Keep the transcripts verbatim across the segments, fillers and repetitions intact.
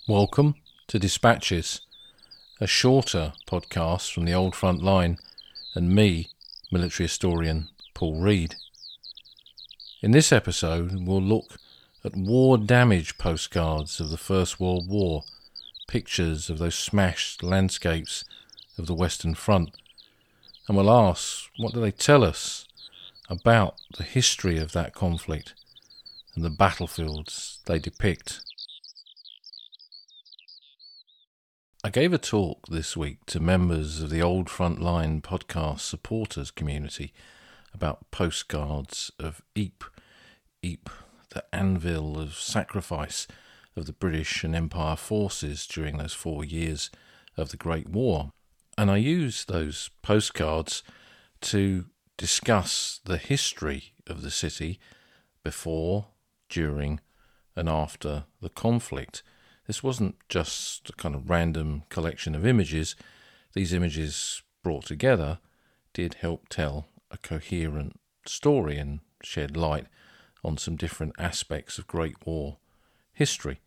Welcome to Dispatches, a shorter podcast from the old front line and me, military historian Paul Reed. In this episode, we'll look at war damage postcards of the First World War, pictures of those smashed landscapes of the Western Front, and we'll ask, what do they tell us about the history of that conflict and the battlefields they depict? I gave a talk this week to members of the Old Frontline podcast supporters community about postcards of Ypres, Ypres, the anvil of sacrifice of the British and Empire forces during those four years of the Great War. And I used those postcards to discuss the history of the city before, during, and after the conflict. This wasn't just a kind of random collection of images. These images brought together did help tell a coherent story and shed light on some different aspects of Great War history.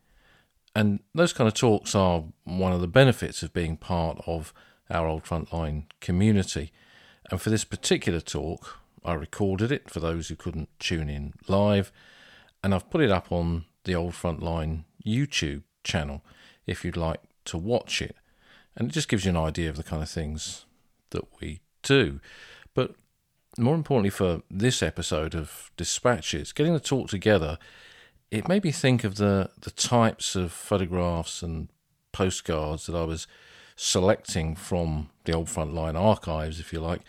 And those kind of talks are one of the benefits of being part of our Old Frontline community. And for this particular talk, I recorded it for those who couldn't tune in live, and I've put it up on the Old Frontline YouTube channel if you'd like to watch it, and it just gives you an idea of the kind of things that we do. But more importantly for this episode of Dispatches, getting the talk together, it made me think of the the types of photographs and postcards that I was selecting from the Old Frontline archives, if you like,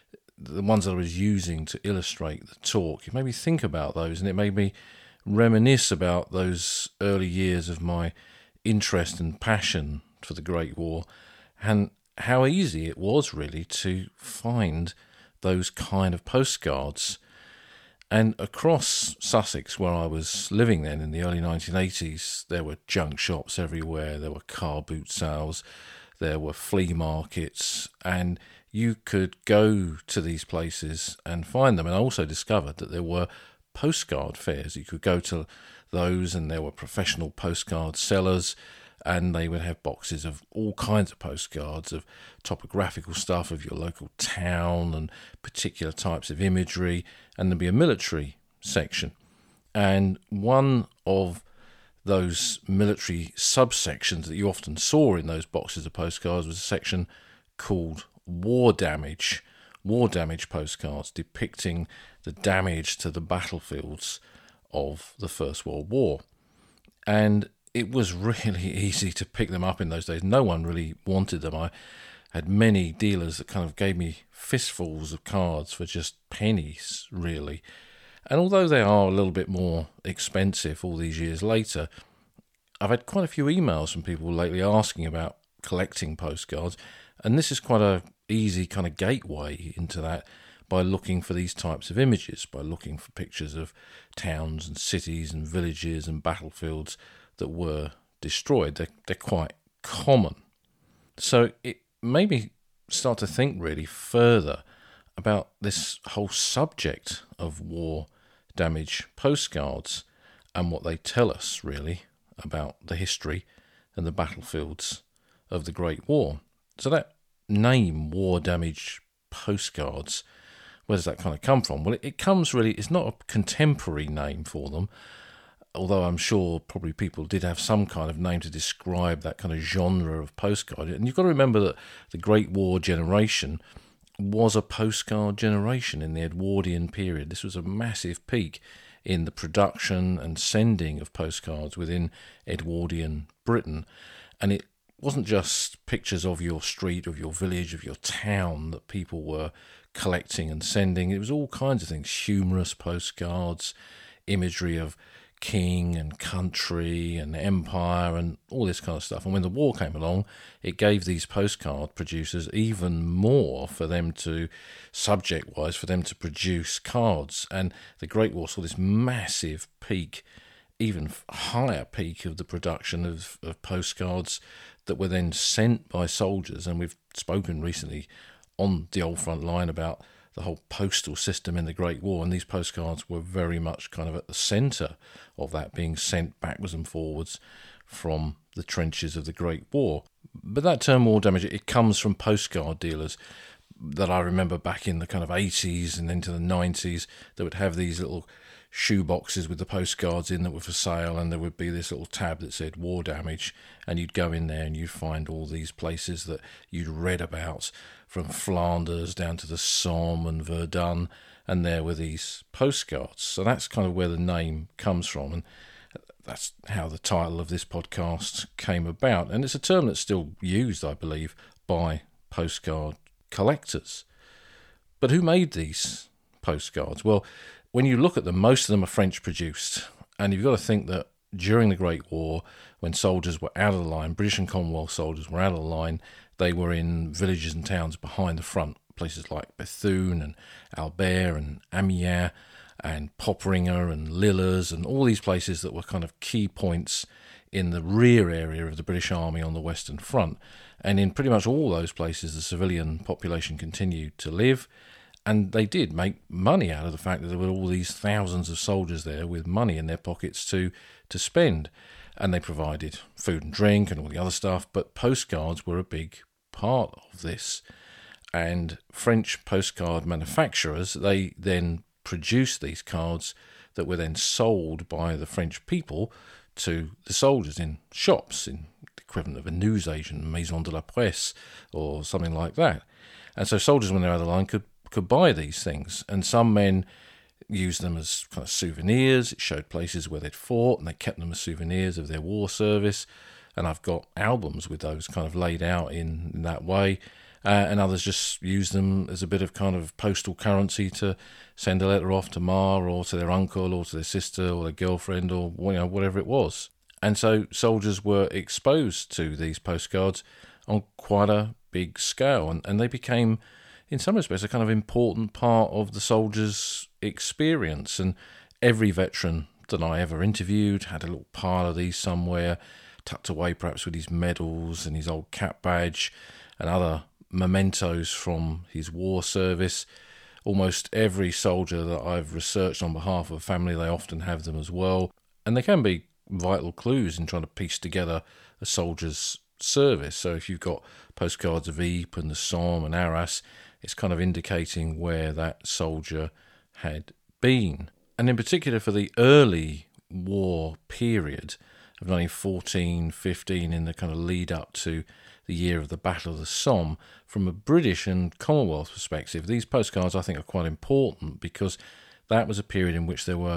the ones that I was using to illustrate the talk. It made me think about those, and it made me reminisce about those early years of my interest and passion for the Great War, and how easy it was really to find those kind of postcards. And across Sussex, where I was living then in the early nineteen eighties, there were junk shops everywhere, there were car boot sales, there were flea markets, and you could go to these places and find them. And I also discovered that there were postcard fairs. You could go to those, and there were professional postcard sellers, and they would have boxes of all kinds of postcards, of topographical stuff of your local town and particular types of imagery, and there'd be a military section. And one of those military subsections that you often saw in those boxes of postcards was a section called war damage. War damage postcards depicting the damage to the battlefields of the First World War. And it was really easy to pick them up in those days. No one really wanted them. I had many dealers that kind of gave me fistfuls of cards for just pennies, really. And although they are a little bit more expensive all these years later, I've had quite a few emails from people lately asking about collecting postcards, and this is quite a easy kind of gateway into that by looking for these types of images, by looking for pictures of towns and cities and villages and battlefields that were destroyed. They're, they're quite common. So it made me start to think really further about this whole subject of war damage postcards and what they tell us really about the history and the battlefields of the Great War. So that name, war damage postcards, where does that kind of come from? Well, it, it comes really, it's not a contemporary name for them, although I'm sure probably people did have some kind of name to describe that kind of genre of postcard. And you've got to remember that the Great War generation was a postcard generation in the Edwardian period. This was a massive peak in the production and sending of postcards within Edwardian Britain. And it wasn't just pictures of your street, of your village, of your town that people were collecting and sending. It was all kinds of things, humorous postcards, imagery of king and country and empire and all this kind of stuff. And when the war came along, it gave these postcard producers even more for them to, subject-wise, for them to produce cards. And the Great War saw this massive peak, even higher peak of the production of, of postcards that were then sent by soldiers. And we've spoken recently on the Old Front Line about the whole postal system in the Great War, and these postcards were very much kind of at the centre of that, being sent backwards and forwards from the trenches of the Great War. But that term war damage, it comes from postcard dealers that I remember back in the kind of eighties and into the nineties that would have these little shoe boxes with the postcards in that were for sale, and there would be this little tab that said war damage, and you'd go in there and you'd find all these places that you'd read about, from Flanders down to the Somme and Verdun, and there were these postcards. So that's kind of where the name comes from, and that's how the title of this podcast came about. And it's a term that's still used, I believe, by postcard collectors. But who made these postcards? Well, when you look at them, most of them are French produced, and you've got to think that during the Great War, when soldiers were out of the line, British and Commonwealth soldiers were out of the line, they were in villages and towns behind the front, places like Bethune and Albert and Amiens and Popringer and Lillers, and all these places that were kind of key points in the rear area of the British Army on the Western Front. And in pretty much all those places, the civilian population continued to live, and they did make money out of the fact that there were all these thousands of soldiers there with money in their pockets to, to spend. And they provided food and drink and all the other stuff, but postcards were a big part of this. And French postcard manufacturers, they then produced these cards that were then sold by the French people to the soldiers in shops, in the equivalent of a newsagent, Maison de la Presse, or something like that. And so soldiers, when they were out of the line, could could buy these things, and some men used them as kind of souvenirs. It showed places where they'd fought, and they kept them as souvenirs of their war service. And I've got albums with those kind of laid out in, in that way. Uh, and others just use them as a bit of kind of postal currency to send a letter off to Ma, or to their uncle, or to their sister, or their girlfriend, or you know, whatever it was. And so soldiers were exposed to these postcards on quite a big scale, and, and they became, in some respects, a kind of important part of the soldiers' experience. And every veteran that I ever interviewed had a little pile of these somewhere, tucked away perhaps with his medals and his old cap badge and other mementos from his war service. Almost every soldier that I've researched on behalf of a family, they often have them as well. And they can be vital clues in trying to piece together a soldier's service. So if you've got postcards of Ypres and the Somme and Arras, it's kind of indicating where that soldier had been. And in particular for the early war period of nineteen fourteen fifteen, in the kind of lead up to the year of the Battle of the Somme, from a British and Commonwealth perspective, these postcards I think are quite important, because that was a period in which there were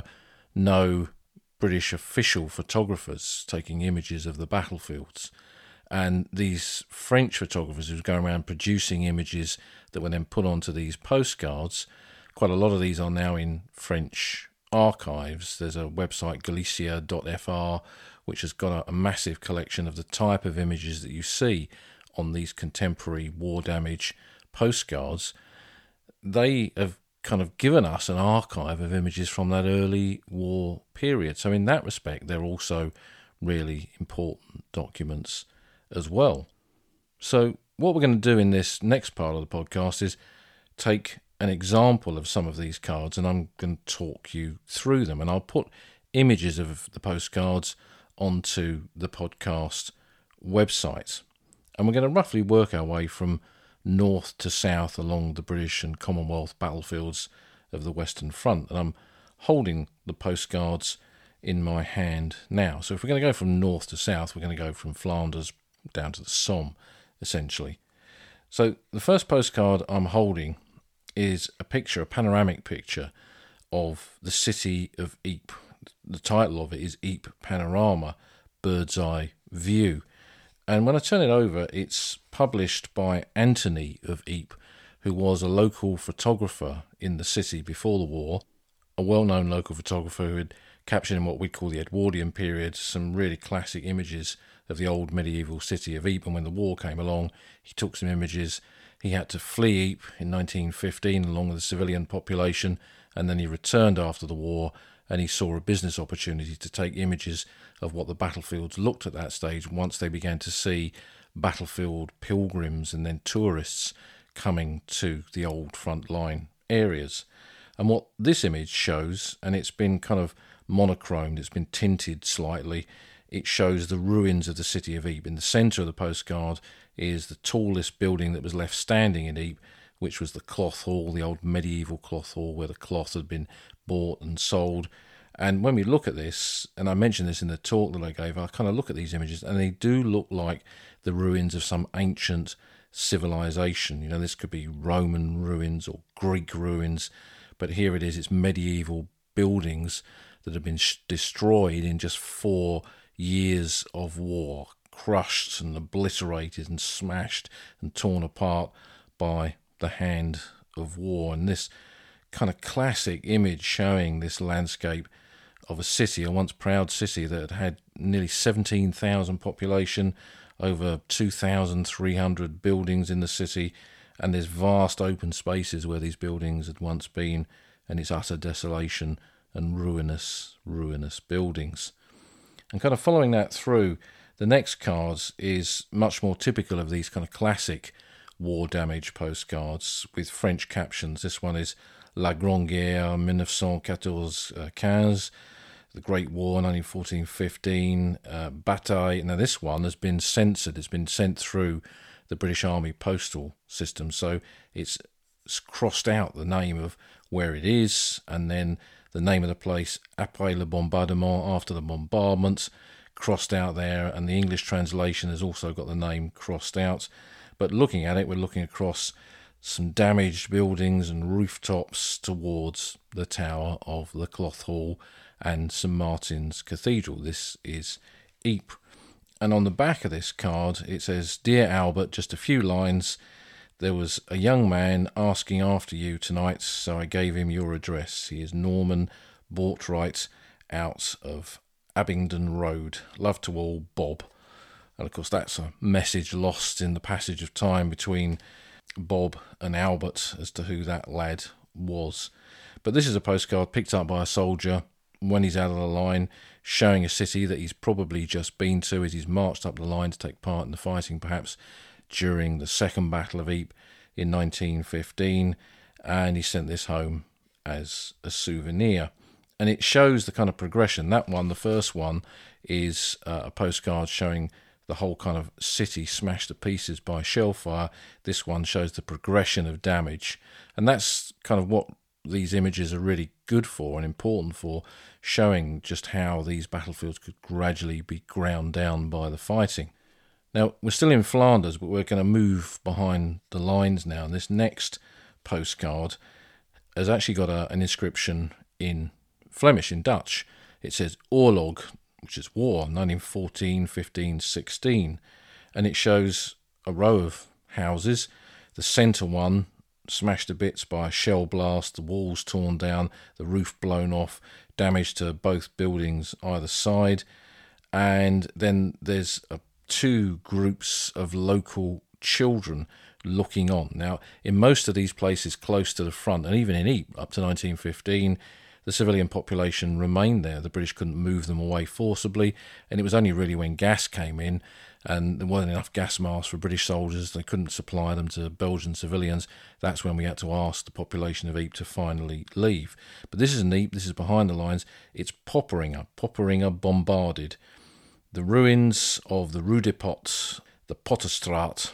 no British official photographers taking images of the battlefields. And these French photographers who were going around producing images that were then put onto these postcards, quite a lot of these are now in French archives. There's a website, galicia dot f r, which has got a, a massive collection of the type of images that you see on these contemporary war damage postcards. They have kind of given us an archive of images from that early war period. So in that respect, they're also really important documents as well. So what we're going to do in this next part of the podcast is take an example of some of these cards, and I'm going to talk you through them, and I'll put images of the postcards onto the podcast website. And we're going to roughly work our way from north to south along the British and Commonwealth battlefields of the Western Front. And I'm holding the postcards in my hand now. So if we're going to go from north to south, we're going to go from Flanders down to the Somme, essentially. So the first postcard I'm holding is a picture, a panoramic picture of the city of Ypres. The title of it is Ypres Panorama, Bird's Eye View. And when I turn it over, it's published by Anthony of Ypres, who was a local photographer in the city before the war, a well-known local photographer who had captured in what we call the Edwardian period some really classic images of the old medieval city of Ypres. And when the war came along, he took some images. He had to flee Ypres in nineteen fifteen along with the civilian population, and then he returned after the war, and he saw a business opportunity to take images of what the battlefields looked at that stage once they began to see battlefield pilgrims and then tourists coming to the old front line areas. And what this image shows, and it's been kind of monochromed, it's been tinted slightly, it shows the ruins of the city of Ypres. In the centre of the postcard is the tallest building that was left standing in Ypres, which was the cloth hall, the old medieval cloth hall where the cloth had been bought and sold. And when we look at this, and I mentioned this in the talk that I gave, I kind of look at these images and they do look like the ruins of some ancient civilization. You know, this could be Roman ruins or Greek ruins, but here it is, it's medieval buildings that have been sh- destroyed in just four years of war, crushed and obliterated and smashed and torn apart by the hand of war. And this kind of classic image showing this landscape of a city, a once proud city that had had nearly seventeen thousand population, over two thousand three hundred buildings in the city, and there's vast open spaces where these buildings had once been, and it's utter desolation and ruinous, ruinous buildings. And kind of following that through, the next card is much more typical of these kind of classic war damage postcards with French captions. This one is La Grande Guerre nineteen fourteen quinze, the Great War nineteen fourteen fifteen, uh, Bataille. Now this one has been censored, it's been sent through the British Army postal system, so it's, it's crossed out the name of where it is, and then the name of the place, après le bombardement, after the bombardments, crossed out there, and the English translation has also got the name crossed out. But looking at it, we're looking across some damaged buildings and rooftops towards the tower of the Cloth Hall and Saint Martin's Cathedral. This is Ypres. And on the back of this card, it says, "Dear Albert, just a few lines. There was a young man asking after you tonight, so I gave him your address. He is Norman Bortright out of Abingdon Road. Love to all, Bob." And of course, that's a message lost in the passage of time between Bob and Albert as to who that lad was. But this is a postcard picked up by a soldier when he's out of the line, showing a city that he's probably just been to as he's marched up the line to take part in the fighting, perhaps during the Second Battle of Ypres in nineteen fifteen, and he sent this home as a souvenir. And it shows the kind of progression. That one, the first one, is uh, a postcard showing the whole kind of city smashed to pieces by shell fire. This one shows the progression of damage, and that's kind of what these images are really good for and important for, showing just how these battlefields could gradually be ground down by the fighting. Now, we're still in Flanders, but we're going to move behind the lines now, and this next postcard has actually got a, an inscription in Flemish, in Dutch. It says Oorlog, which is war, nineteen fourteen, fifteen, sixteen, and it shows a row of houses. The centre one smashed to bits by a shell blast, the walls torn down, the roof blown off, damage to both buildings either side, and then there's a, two groups of local children looking on. Now, in most of these places close to the front, and even in Ypres up to nineteen fifteen, the civilian population remained there. The British couldn't move them away forcibly, and it was only really when gas came in and there wasn't enough gas masks for British soldiers, they couldn't supply them to Belgian civilians, that's when we had to ask the population of Ypres to finally leave. But this isn't Ypres, this is behind the lines. It's Popperinge, Popperinge bombarded. The ruins of the Rue des Pots, the Potterstraat,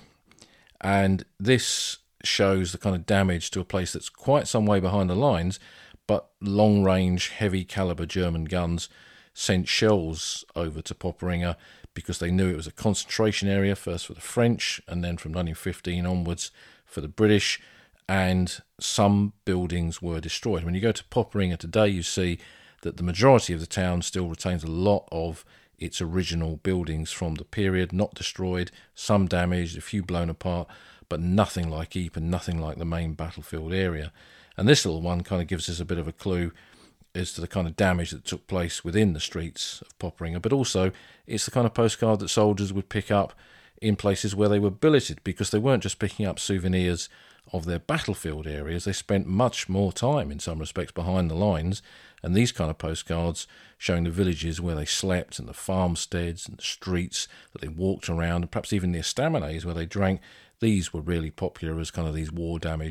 and this shows the kind of damage to a place that's quite some way behind the lines, but long-range, heavy-caliber German guns sent shells over to Popperinge because they knew it was a concentration area, first for the French, and then from nineteen fifteen onwards for the British, and some buildings were destroyed. When you go to Popperinge today, you see that the majority of the town still retains a lot of its original buildings from the period, not destroyed, some damaged, a few blown apart, but nothing like Ypres and nothing like the main battlefield area. And this little one kind of gives us a bit of a clue as to the kind of damage that took place within the streets of Popperinge, but also it's the kind of postcard that soldiers would pick up in places where they were billeted, because they weren't just picking up souvenirs of their battlefield areas, they spent much more time in some respects behind the lines, and these kind of postcards showing the villages where they slept and the farmsteads and the streets that they walked around, and perhaps even the estaminets where they drank, these were really popular as kind of these war damage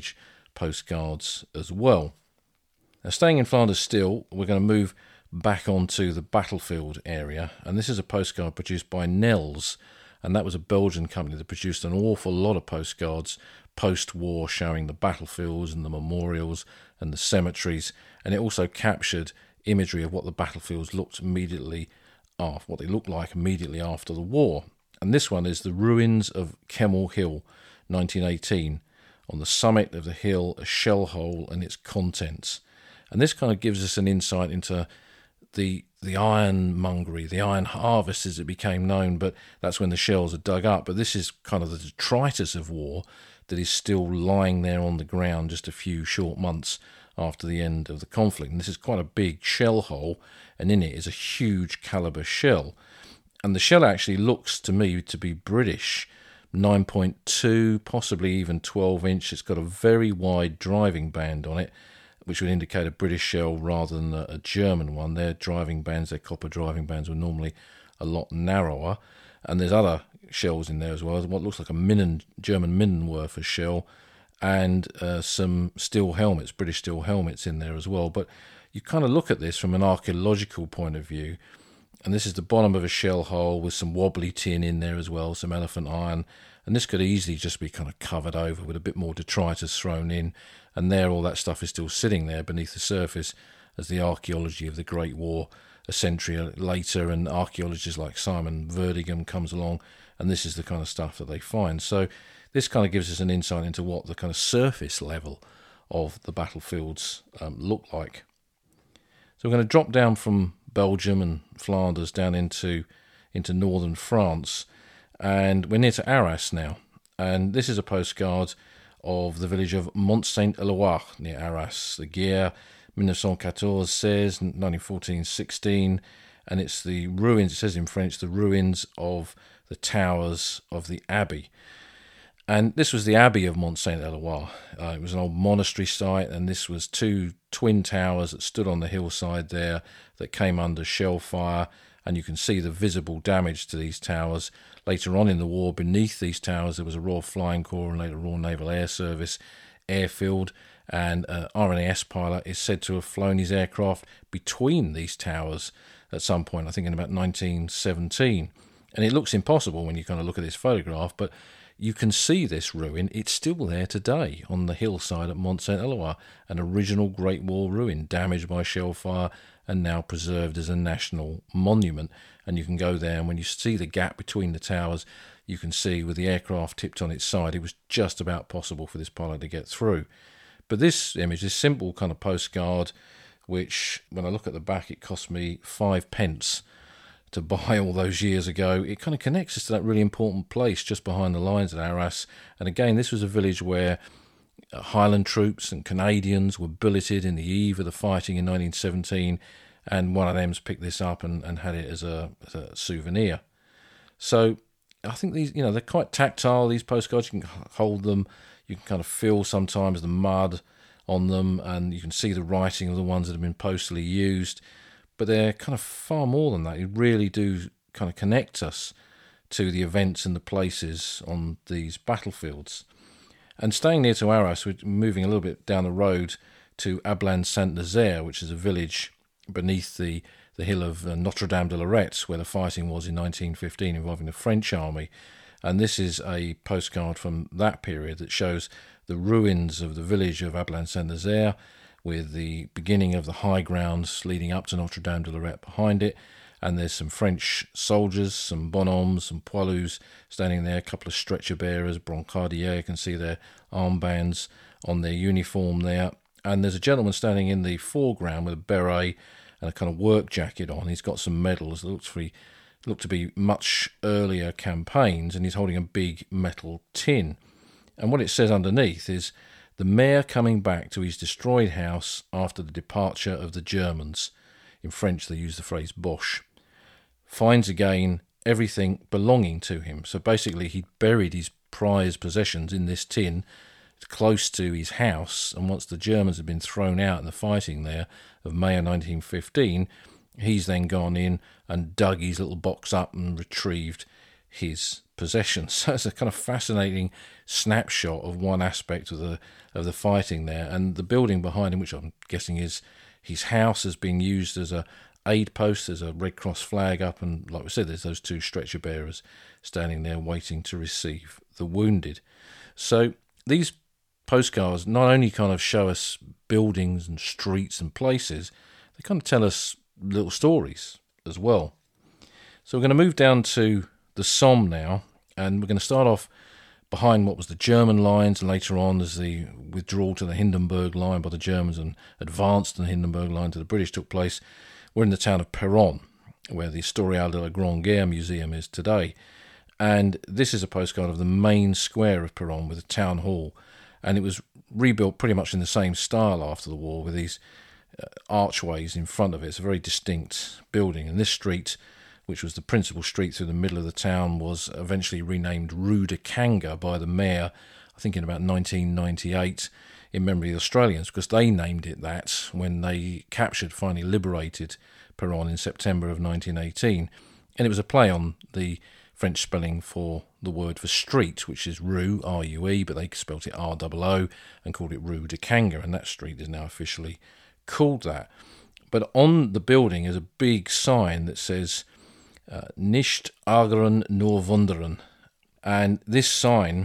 postcards as well. Now, staying in Flanders still, we're going to move back onto the battlefield area, and this is a postcard produced by Nels, and that was a Belgian company that produced an awful lot of postcards post-war showing the battlefields and the memorials and the cemeteries, and it also captured imagery of what the battlefields looked immediately after, what they looked like immediately after the war. And this one is the ruins of Kemmel Hill, nineteen eighteen. On the summit of the hill, a shell hole and its contents. And this kind of gives us an insight into the the ironmongery, the iron harvest as it became known, but that's when the shells are dug up. But this is kind of the detritus of war that is still lying there on the ground just a few short months after the end of the conflict. And this is quite a big shell hole, and in it is a huge caliber shell. And the shell actually looks to me to be British, nine point two, possibly even twelve inch. It's got a very wide driving band on it, which would indicate a British shell rather than a, a German one. Their driving bands, their copper driving bands, were normally a lot narrower. And there's other shells in there as well. What looks like a Minen, German Minenwerfer shell, and uh, some steel helmets, British steel helmets in there as well. But you kind of look at this from an archaeological point of view, and this is the bottom of a shell hole with some wobbly tin in there as well, some elephant iron. And this could easily just be kind of covered over with a bit more detritus thrown in. And there, all that stuff is still sitting there beneath the surface as the archaeology of the Great War a century later, and archaeologists like Simon Verdigam comes along, and this is the kind of stuff that they find. So this kind of gives us an insight into what the kind of surface level of the battlefields um, look like. So we're going to drop down from Belgium and Flanders down into into northern France, and we're near to Arras now. And this is a postcard of the village of Mont-Saint-Éloi near Arras. The guerre nineteen fourteen seize, nineteen fourteen sixteen, and it's the ruins, it says in French, the ruins of the towers of the abbey. And this was the abbey of Mont-Saint-Éloi. Uh, it was an old monastery site, and this was two twin towers that stood on the hillside there that came under shell fire, and you can see the visible damage to these towers. Later on in the war, beneath these towers, there was a Royal Flying Corps and later Royal Naval Air Service airfield, and an R N A S pilot is said to have flown his aircraft between these towers at some point, I think in about nineteen seventeen. And it looks impossible when you kind of look at this photograph, but you can see this ruin. It's still there today on the hillside at Mont-Saint-Éloi, an original Great War ruin damaged by shell fire and now preserved as a national monument. And you can go there, and when you see the gap between the towers, you can see with the aircraft tipped on its side, it was just about possible for this pilot to get through. But this image, this simple kind of postcard, which when I look at the back, it cost me five pence to buy all those years ago, it kind of connects us to that really important place just behind the lines at Arras. And again, this was a village where Highland troops and Canadians were billeted in the eve of the fighting in nineteen seventeen, and one of them's picked this up and, and had it as a, as a souvenir. So I think these, you know, they're quite tactile, these postcards. You can hold them, you can kind of feel sometimes the mud on them, and you can see the writing of the ones that have been postally used. But they're kind of far more than that. You really do kind of connect us to the events and the places on these battlefields. And staying near to Arras, we're moving a little bit down the road to Ablain-Saint-Nazaire, which is a village beneath the, the hill of uh, Notre-Dame-de-Lorette, where the fighting was in nineteen fifteen involving the French army. And this is a postcard from that period that shows the ruins of the village of Ablain-Saint-Nazaire, with the beginning of the high grounds leading up to Notre-Dame-de-Lorette behind it. And there's some French soldiers, some bonhommes, some poilus standing there, a couple of stretcher bearers, brancardiers, you can see their armbands on their uniform there. And there's a gentleman standing in the foreground with a beret and a kind of work jacket on. He's got some medals that looks to be, look to be much earlier campaigns, and he's holding a big metal tin. And what it says underneath is, "The mayor coming back to his destroyed house after the departure of the Germans." In French, they use the phrase Boche. "Finds again everything belonging to him." So basically, he'd buried his prized possessions in this tin close to his house. And once the Germans had been thrown out in the fighting there of May of nineteen fifteen, he's then gone in and dug his little box up and retrieved his possessions. So it's a kind of fascinating snapshot of one aspect of the of the fighting there. And the building behind him, which I'm guessing is his house, has been used as a aid post. There's a Red Cross flag up, and like we said, there's those two stretcher bearers standing there waiting to receive the wounded. So these postcards not only kind of show us buildings and streets and places, they kind of tell us little stories as well. So we're going to move down to the Somme now, and we're going to start off behind what was the German lines, and later on as the withdrawal to the Hindenburg Line by the Germans and advance to the Hindenburg Line to the British took place. We're in the town of Péronne, where the Historial de la Grande Guerre Museum is today. And this is a postcard of the main square of Péronne with a town hall. And it was rebuilt pretty much in the same style after the war, with these uh, archways in front of it. It's a very distinct building. And this street, which was the principal street through the middle of the town, was eventually renamed Rue de Kanga by the mayor, I think in about nineteen ninety-eight, in memory of the Australians, because they named it that when they captured, finally liberated Péronne in September of nineteen eighteen. And it was a play on the French spelling for the word for street, which is Rue, R U E, but they spelt it R O O and called it Rue de Kanga, and that street is now officially called that. But on the building is a big sign that says uh, Nicht ärgern nur wundern, and this sign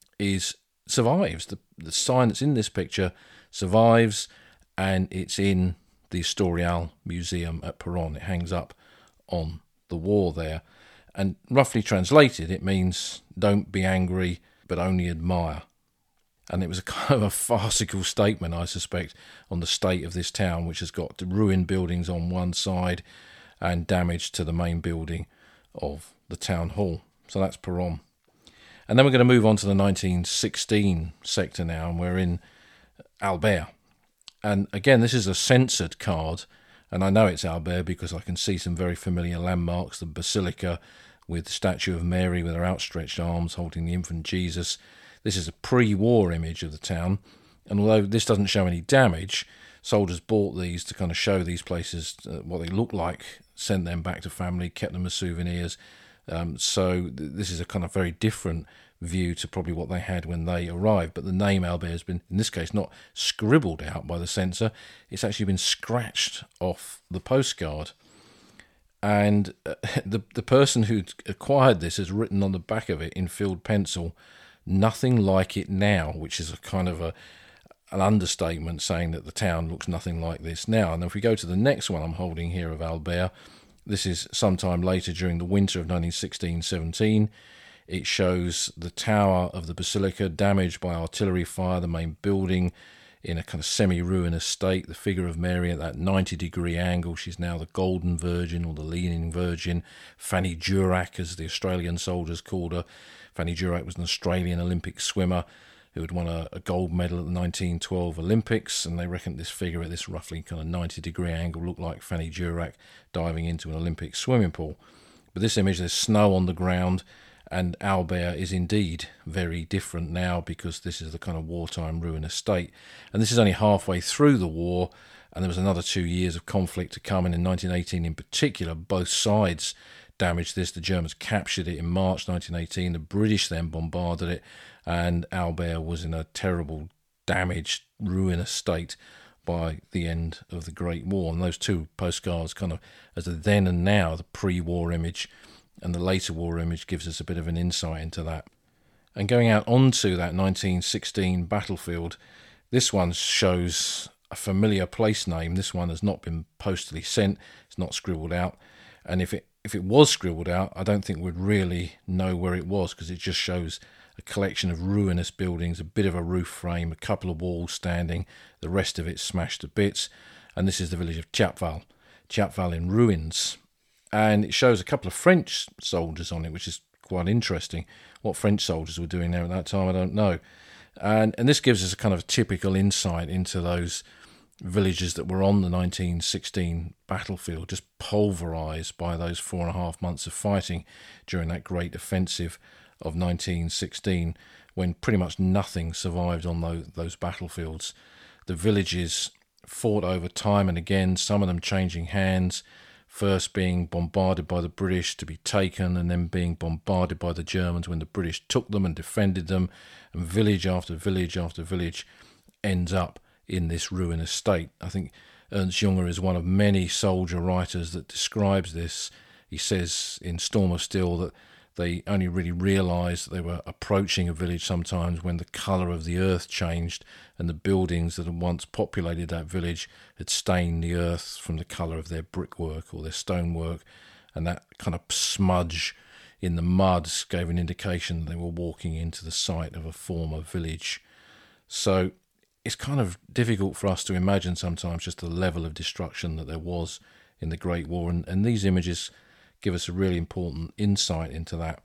is survives. The, the sign that's in this picture survives, and it's in the Historial Museum at Péronne. It hangs up on the wall there. And roughly translated, it means don't be angry, but only admire. And it was a kind of a farcical statement, I suspect, on the state of this town, which has got ruined buildings on one side and damage to the main building of the town hall. So that's Péronne. And then we're going to move on to the nineteen sixteen sector now, and we're in Albert. And again, this is a censored card, and I know it's Albert because I can see some very familiar landmarks, the Basilica with the statue of Mary with her outstretched arms holding the infant Jesus. This is a pre-war image of the town, and although this doesn't show any damage, soldiers bought these to kind of show these places uh, what they look like, sent them back to family, kept them as souvenirs. Um, so th- this is a kind of very different view to probably what they had when they arrived. But the name Albert has been, in this case, not scribbled out by the censor. It's actually been scratched off the postcard. And uh, the the person who acquired this has written on the back of it in filled pencil, "Nothing like it now," which is a kind of a an understatement, saying that the town looks nothing like this now. And if we go to the next one I'm holding here of Albert, this is sometime later during the winter of nineteen sixteen seventeen. It shows the tower of the Basilica damaged by artillery fire, the main building in a kind of semi-ruinous state, the figure of Mary at that ninety degree angle. She's now the Golden Virgin or the Leaning Virgin. Fanny Durack, as the Australian soldiers called her. Fanny Durack was an Australian Olympic swimmer who had won a, a gold medal at the nineteen twelve Olympics, and they reckon this figure at this roughly kind of ninety degree angle looked like Fanny Durack diving into an Olympic swimming pool. But this image, there's snow on the ground, and Albert is indeed very different now because this is the kind of wartime ruinous state. And this is only halfway through the war, and there was another two years of conflict to come. And in nineteen eighteen in particular, both sides damaged this. The Germans captured it in March nineteen eighteen. The British then bombarded it, and Albert was in a terrible, damaged, ruinous state by the end of the Great War. And those two postcards kind of, as the then and now, the pre-war image and the later war image, gives us a bit of an insight into that. And going out onto that nineteen sixteen battlefield, this one shows a familiar place name. This one has not been postally sent. It's not scribbled out. And if it if it was scribbled out, I don't think we'd really know where it was, because it just shows a collection of ruinous buildings, a bit of a roof frame, a couple of walls standing, the rest of it smashed to bits. And this is the village of Thiapval, Thiapval in ruins. And it shows a couple of French soldiers on it, which is quite interesting. What French soldiers were doing there at that time, I don't know. And and this gives us a kind of typical insight into those villages that were on the nineteen sixteen battlefield, just pulverised by those four and a half months of fighting during that great offensive of nineteen sixteen, when pretty much nothing survived on those, those battlefields. The villages fought over time and again, some of them changing hands, first being bombarded by the British to be taken, and then being bombarded by the Germans when the British took them and defended them, and village after village after village ends up in this ruinous state. I think Ernst Junger is one of many soldier writers that describes this. He says in Storm of Steel that they only really realised that they were approaching a village sometimes when the colour of the earth changed and the buildings that had once populated that village had stained the earth from the colour of their brickwork or their stonework, and that kind of smudge in the mud gave an indication that they were walking into the site of a former village. So it's kind of difficult for us to imagine sometimes just the level of destruction that there was in the Great War, and, and these images give us a really important insight into that.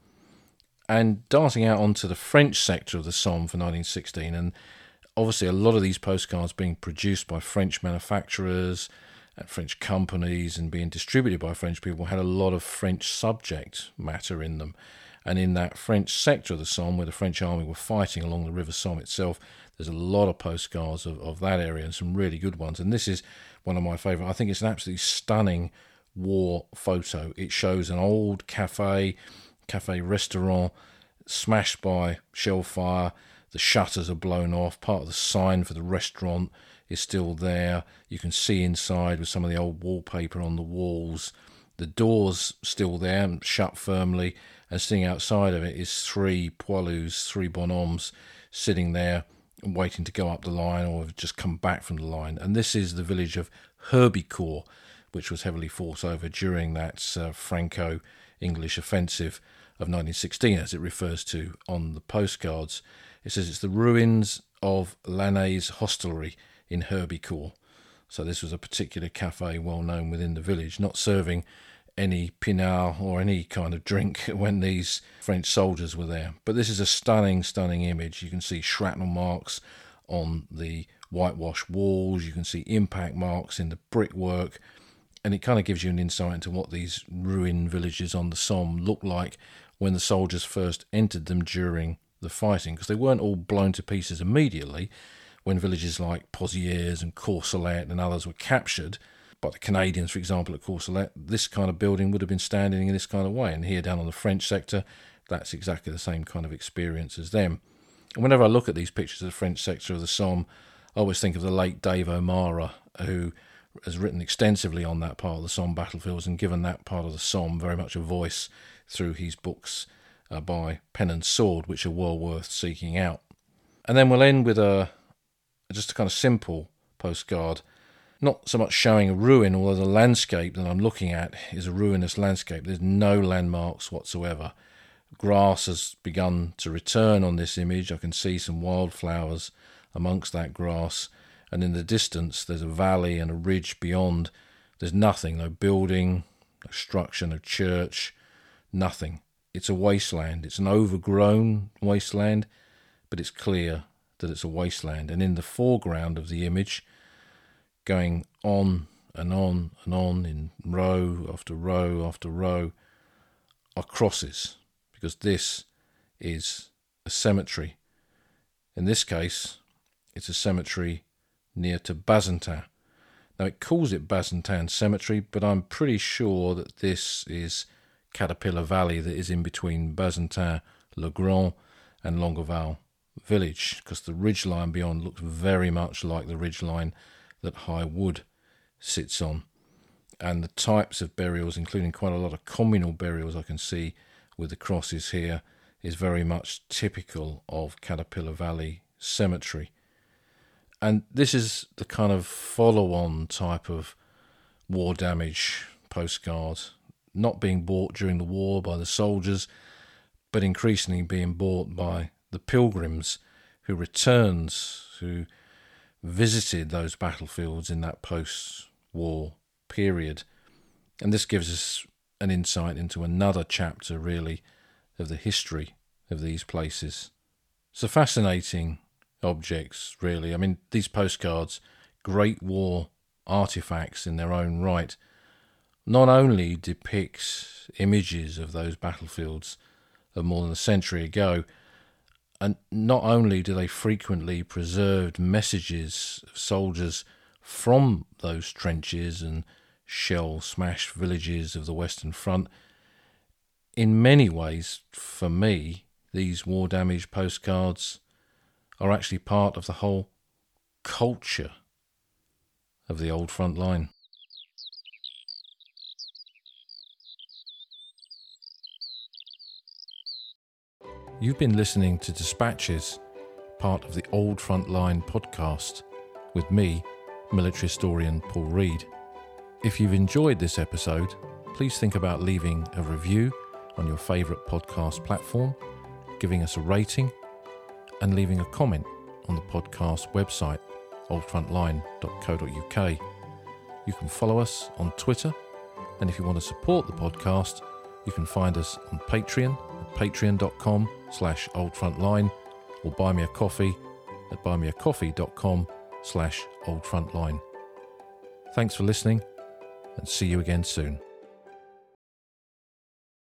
And darting out onto the French sector of the Somme for nineteen sixteen, and obviously a lot of these postcards being produced by French manufacturers and French companies and being distributed by French people had a lot of French subject matter in them. And in that French sector of the Somme, where the French army were fighting along the River Somme itself, there's a lot of postcards of, of that area, and some really good ones. And this is one of my favourite. I think it's an absolutely stunning war photo. It shows an old cafe, cafe restaurant, smashed by shell fire. The shutters are blown off. Part of the sign for the restaurant is still there. You can see inside with some of the old wallpaper on the walls. The door's still there, shut firmly, and sitting outside of it is three poilus, three bonhommes, sitting there waiting to go up the line or have just come back from the line. And this is the village of Herbicourt, which was heavily fought over during that uh, Franco-English offensive of nineteen sixteen, as it refers to on the postcards. It says it's the ruins of Lanné's hostelry in Herbicourt. So this was a particular cafe well known within the village, not serving any pinard or any kind of drink when these French soldiers were there. But this is a stunning, stunning image. You can see shrapnel marks on the whitewashed walls. You can see impact marks in the brickwork. And it kind of gives you an insight into what these ruined villages on the Somme looked like when the soldiers first entered them during the fighting, because they weren't all blown to pieces immediately. When villages like Pozières and Courcelette and others were captured by the Canadians, for example, at Courcelette, this kind of building would have been standing in this kind of way. And here down on the French sector, that's exactly the same kind of experience as them. And whenever I look at these pictures of the French sector of the Somme, I always think of the late Dave O'Mara, who has written extensively on that part of the Somme battlefields and given that part of the Somme very much a voice through his books uh, by Pen and Sword, which are well worth seeking out. And then we'll end with a just a kind of simple postcard, not so much showing a ruin, although the landscape that I'm looking at is a ruinous landscape. There's no landmarks whatsoever. Grass has begun to return on this image. I can see some wildflowers amongst that grass. And in the distance, there's a valley and a ridge beyond. There's nothing, no building, no structure, no church, nothing. It's a wasteland. It's an overgrown wasteland, but it's clear that it's a wasteland. And in the foreground of the image, going on and on and on in row after row after row, are crosses, because this is a cemetery. In this case, it's a cemetery near to Bazentin. Now, it calls it Bazentin Cemetery, but I'm pretty sure that this is Caterpillar Valley that is in between Bazentin, Le Grand and Longueval village, because the ridgeline beyond looks very much like the ridgeline that High Wood sits on. And the types of burials, including quite a lot of communal burials I can see with the crosses here, is very much typical of Caterpillar Valley Cemetery. And this is the kind of follow-on type of war damage postcard, not being bought during the war by the soldiers, but increasingly being bought by the pilgrims who returned, who visited those battlefields in that post-war period. And this gives us an insight into another chapter, really, of the history of these places. So fascinating objects, really. I mean, these postcards, Great War artifacts in their own right, not only depict images of those battlefields of more than a century ago, and not only do they frequently preserve messages of soldiers from those trenches and shell-smashed villages of the Western Front. In many ways, for me, these war-damaged postcards are actually part of the whole culture of the old front line. You've been listening to Dispatches, part of the Old Front Line podcast, with me, military historian Paul Reed. If you've enjoyed this episode, please think about leaving a review on your favourite podcast platform, giving us a rating, and leaving a comment on the podcast website, old front line dot co dot uk. You can follow us on Twitter, and if you want to support the podcast, you can find us on Patreon at patreon.com slash oldfrontline, or buy me a coffee at buymeacoffee.com slash oldfrontline. Thanks for listening, and see you again soon.